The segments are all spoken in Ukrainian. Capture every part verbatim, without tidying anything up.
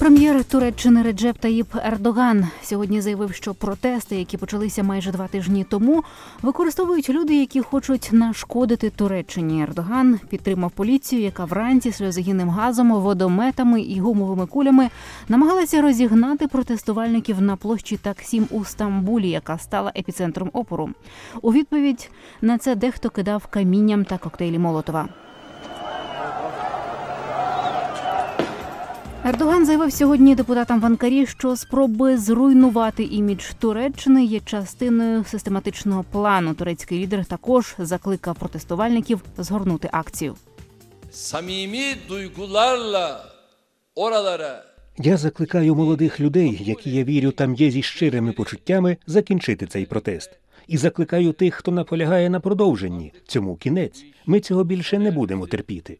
Прем'єр Туреччини Реджеп Таїп Ердоган сьогодні заявив, що протести, які почалися майже два тижні тому, використовують люди, які хочуть нашкодити Туреччині. Ердоган підтримав поліцію, яка вранці сльозогінним газом, водометами і гумовими кулями намагалася розігнати протестувальників на площі Таксім у Стамбулі, яка стала епіцентром опору. У відповідь на це дехто кидав камінням та коктейлі Молотова. Ердоган заявив сьогодні депутатам в Анкарі, що спроби зруйнувати імідж Туреччини є частиною систематичного плану. Турецький лідер також закликав протестувальників згорнути акцію. Я закликаю молодих людей, які, я вірю, там є зі щирими почуттями, закінчити цей протест. І закликаю тих, хто наполягає на продовженні. Цьому кінець. Ми цього більше не будемо терпіти.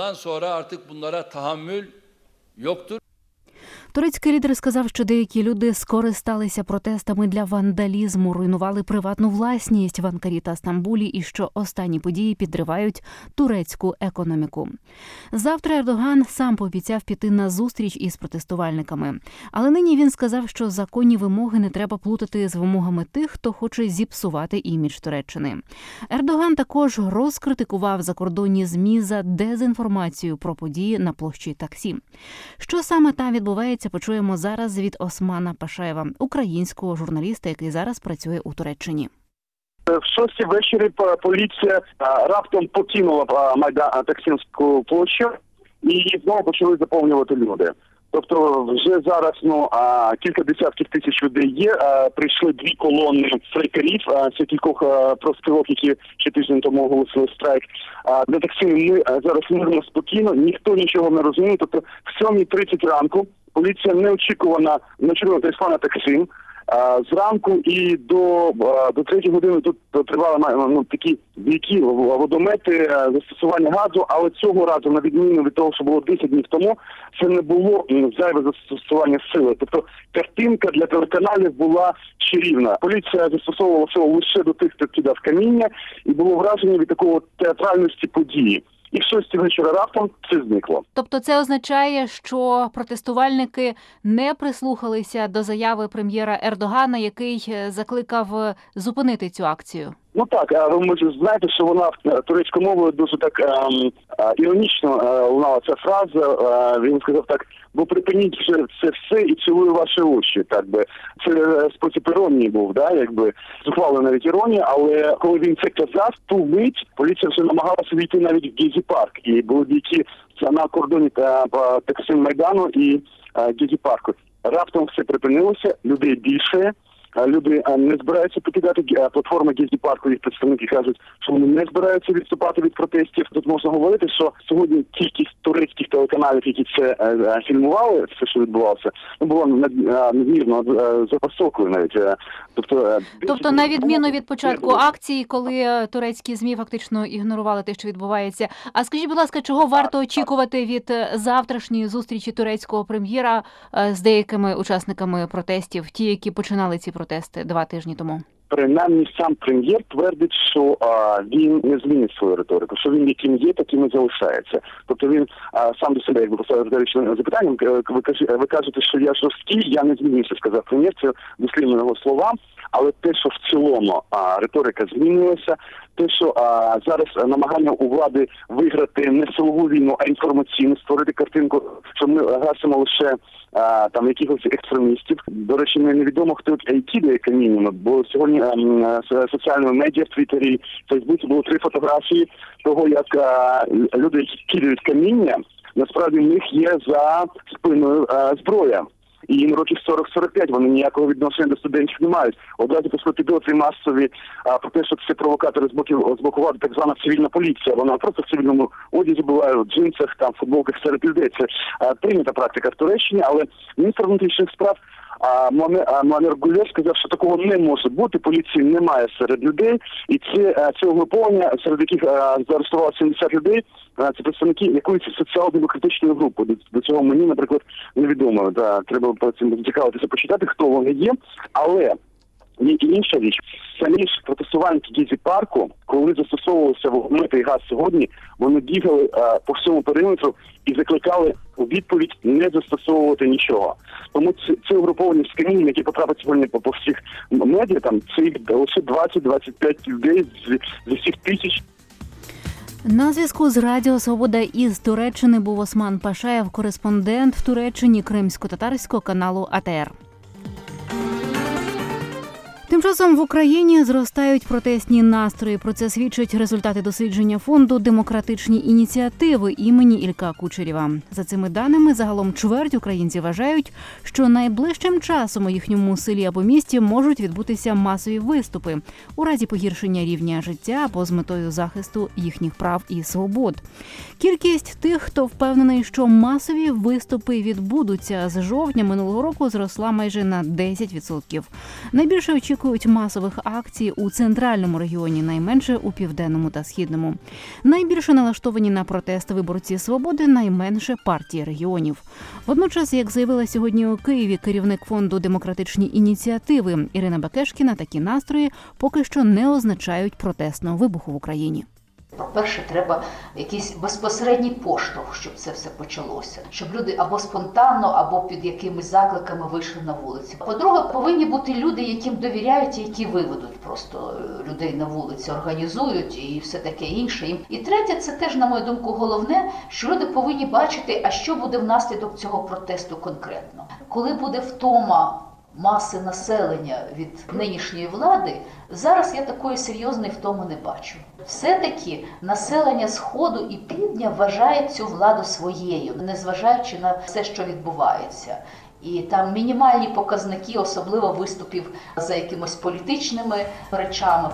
Турецький лідер сказав, що деякі люди скористалися протестами для вандалізму, руйнували приватну власність в Анкарі та Стамбулі і що останні події підривають турецьку економіку. Завтра Ердоган сам пообіцяв піти на зустріч із протестувальниками. Але нині він сказав, що законні вимоги не треба плутати з вимогами тих, хто хоче зіпсувати імідж Туреччини. Ердоган також розкритикував закордонні ЗМІ за дезінформацію про події на площі Таксім. Що саме там відбувається, почуємо зараз від Османа Пашаєва, українського журналіста, який зараз працює у Туреччині. В шостій ввечері поліція раптом покинула Майдан Таксімську площу і знову почали заповнювати люди. Тобто вже зараз ну, кілька десятків тисяч людей є. Прийшли дві колони страйкерів, це кількох профспілок, які ще тиждень тому оголосили страйк. Для Таксиму ми зараз мирно, спокійно, ніхто нічого не розуміє. Тобто в сьомій тридцять ранку поліція неочікувано, неочікувано прийшла на Таксим. Зранку і до, до третьої години тут тривали ну, такі бійки, водомети, застосування газу, але цього разу, на відміну від того, що було десять днів тому, це не було зайве застосування сили. Тобто картинка для телеканалів була чарівна. Поліція застосовувала силу лише до тих, хто кидав каміння, і було враження від такого театральності події. І в шостій вечора раптом це зникло. Тобто це означає, що протестувальники не прислухалися до заяви прем'єра Ердогана, який закликав зупинити цю акцію? Ну так, ви можете знаєте, що вона турецькою мовою дуже так ем, іронічно е, лунала ця фраза. Е, він сказав так: бо припиніть вже це все і цілую ваші очі. Так би це спосіб іронії був, да, якби зухвала навіть іронія. Але коли він це казав, ту мить поліція вже намагалася війти навіть в Гезі парк, і були бійки на кордоні та Таксим Майдану і Гезі парку. Раптом все припинилося, людей більше. Люди не збираються покидати платформу Гезі парку, їх представники кажуть, що вони не збираються відступати від протестів. Тут можна говорити, що сьогодні кількість турецьких телеканалів, які це е, фільмували, все, що відбувалося, ну, було надмірно е, за високою навіть. Е, тобто, е, тобто, на відміну від початку акції, коли турецькі ЗМІ фактично ігнорували те, що відбувається. А скажіть, будь ласка, чого варто очікувати від завтрашньої зустрічі турецького прем'єра з деякими учасниками протестів, ті, які починали ці протести? Протести два тижні тому. Принаймні сам прем'єр твердить, що а, він не змінить свою риторику, що він яким є, таким і залишається. Тобто він а, сам до себе якби поставив риторичним запитанням, ви, ви кажете, що я жорсткий, я не змінився, сказав прем'єр, це дослівно його слова, але те, що в цілому а, риторика змінилася, те, що а, зараз намагання у влади виграти не силову війну, а інформаційну, створити картинку, що ми гасимо лише а, там якихось екстремістів. До речі, невідомо, хто кидає каміннями, бо сьогодні а, соціальні медіа в Твіттері, в Фейсбуці було три фотографії того, як а, люди, які кидають каміння, насправді в них є за спиною а, зброя. І їм років сорок-сорок п'ять, вони ніякого відношення до студентів не мають. Одразу після підозри масові а, про те, що це провокатори з боку, з боку влади, так звана цивільна поліція. Вона просто в цивільному одязі буває, в джинсах, там, футболках серед людей. Це а, прийнята практика в Туреччині, але міністр внутрішніх справ А Муаммер Гулеш сказав, що такого не може бути, поліції немає серед людей, і це, це угруповання, серед яких заарештувало сімдесят людей, це представники якоїсь соціал-демократичної групи. До, до цього мені, наприклад, невідомо. Да, треба по цим зацікавитися, почитати, хто вони є. Але Є і інша річ. Самі ж протестувальники Гізі-парку, коли застосовувався вогнемети і газ сьогодні, вони бігали а, по всьому периметру і закликали у відповідь не застосовувати нічого. Тому це, це угруповання з камінням, які потрапить сьогодні по, по всіх медіа, там це лише двадцять-двадцять п'ять людей з, з усіх тисяч. На зв'язку з Радіо Свобода із Туреччини був Осман Пашаєв, кореспондент в Туреччині кримсько-татарського каналу А Т Р. Тим часом в Україні зростають протестні настрої. Про це свідчать результати дослідження фонду «Демократичні ініціативи» імені Ілька Кучерєва. За цими даними, загалом чверть українців вважають, що найближчим часом у їхньому селі або місті можуть відбутися масові виступи у разі погіршення рівня життя або з метою захисту їхніх прав і свобод. Кількість тих, хто впевнений, що масові виступи відбудуться з жовтня минулого року, зросла майже на десять відсотків. Найбільше очікують масових акцій у центральному регіоні, найменше у південному та східному. Найбільше налаштовані на протест виборці «Свободи», найменше партії регіонів. Водночас, як заявила сьогодні у Києві керівник фонду «Демократичні ініціативи» Ірина Бекешкіна, такі настрої поки що не означають протестного вибуху в Україні. По-перше, треба якийсь безпосередній поштовх, щоб це все почалося. Щоб люди або спонтанно, або під якимись закликами вийшли на вулиці. По-друге, повинні бути люди, яким довіряють і які виведуть просто людей на вулиці, організують і все таке інше. І третє, це теж, на мою думку, головне, що люди повинні бачити, а що буде внаслідок цього протесту конкретно. Коли буде втома маси населення від нинішньої влади, зараз я такої серйозної втоми не бачу. Все-таки населення Сходу і Півдня вважає цю владу своєю, незважаючи на все, що відбувається. І там мінімальні показники, особливо виступів за якимось політичними речами.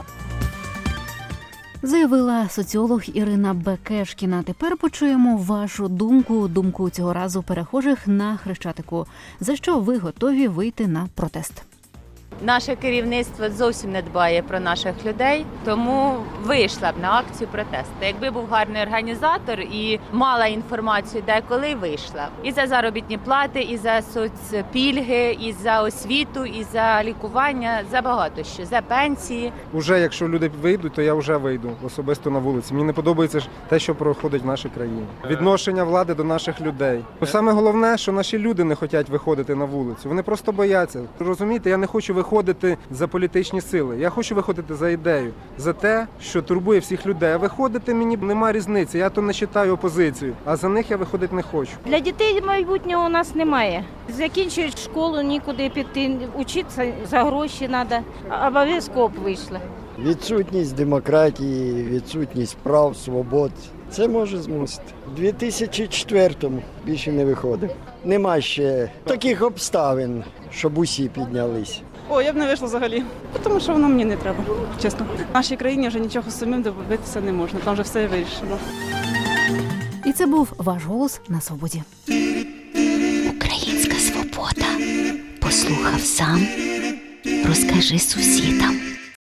Заявила соціолог Ірина Бекешкіна. Тепер почуємо вашу думку, думку цього разу перехожих на Хрещатику. За що ви готові вийти на протест? Наше керівництво зовсім не дбає про наших людей, тому вийшла б на акцію протесту. Якби був гарний організатор і мала інформацію, де коли вийшла. І за заробітні плати, і за соцпільги, і за освіту, і за лікування, за багато що, за пенсії. Уже якщо люди вийдуть, то я вже вийду особисто на вулиці. Мені не подобається те, що проходить в нашій країні. Відношення влади до наших людей. Бо саме головне, що наші люди не хочуть виходити на вулицю. Вони просто бояться. Розумієте, я не хочу виходити виходити за політичні сили. Я хочу виходити за ідею, за те, що турбує всіх людей. А виходити мені немає різниці. Я то не вважаю опозицію, а за них я виходити не хочу. Для дітей майбутнього у нас немає. Закінчують школу, нікуди піти, вчитися за гроші треба. Обов'язково б вийшли. Відсутність демократії, відсутність прав, свобод. Це може змусити. У дві тисячі четвертому більше не виходив. Нема ще таких обставин, щоб усі піднялись. О, я б не вийшла взагалі, тому що воно мені не треба, чесно. В нашій країні вже нічого самим добитися не можна, там вже все вирішено. І це був ваш голос на Свободі. Українська свобода. Послухав сам, розкажи сусідам.